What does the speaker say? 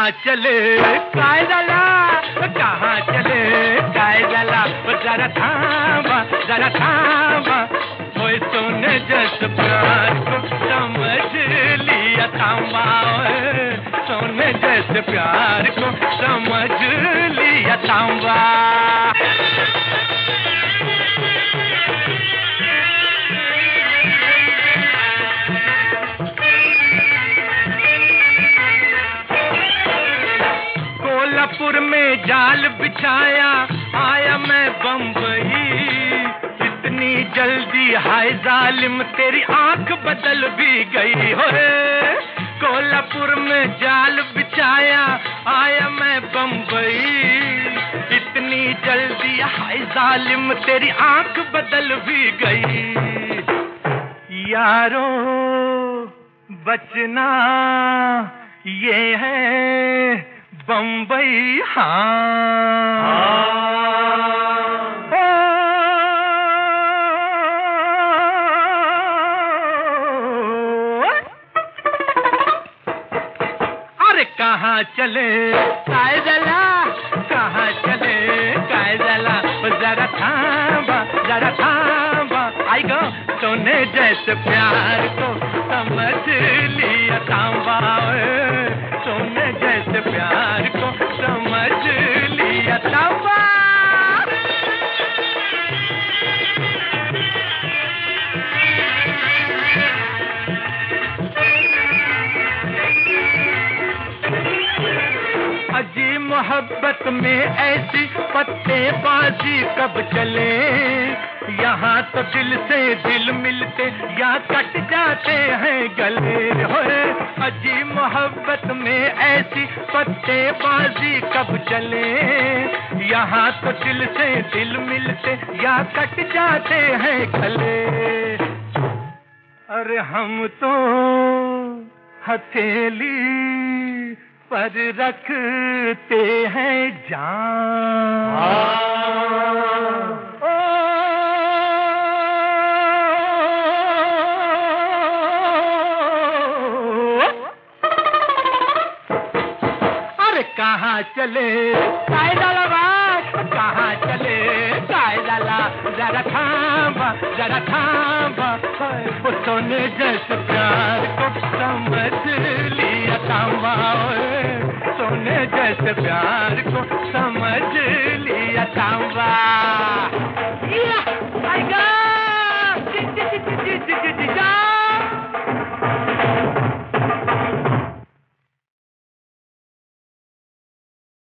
कहाँ चले काय झाला, कहाँ चले काय झाला, जरा थांबा जरा थांबा, होय सोने जस प्यार को समझ लिया थांबा, सोने जस प्यार को समझ लिया थांबा। कोल्हापुर में जाल बिछाया आया मैं बम्बई, इतनी जल्दी हाय जालिम तेरी आंख बदल भी गई हो। कोल्हापुर में जाल बिछाया आया मैं बम्बई, इतनी जल्दी हाय जालिम तेरी आंख बदल भी गई। यारो बचना ये है बम्बई, हाँ अरे कहाँ चले काय झाला, कहाँ चले काय झाला, जरा थांबा जरा थांबा, आई गो सोने जैसे प्यार को समझ लिया थांबा, सोने जैसे प्यार को समझ लिया थांबा। अजी मोहब्बत में ऐसी पत्तेबाजी कब चले, यहाँ तो दिल से दिल मिलते या कट जाते हैं गले होए। अजी मोहब्बत में ऐसी पत्तेबाजी कब चले, यहाँ तो दिल से दिल मिलते या कट जाते हैं गले। अरे हम तो हथेली पर रखते हैं जान, अरे कहाँ चले काय झाला बात, कहाँ चले काय झाला, जरा थांबा जरा थांबा, वो सोने जैसे प्यार को समझ लिया थांबा, सोने जैसे प्यार को समझ लिया थांबा।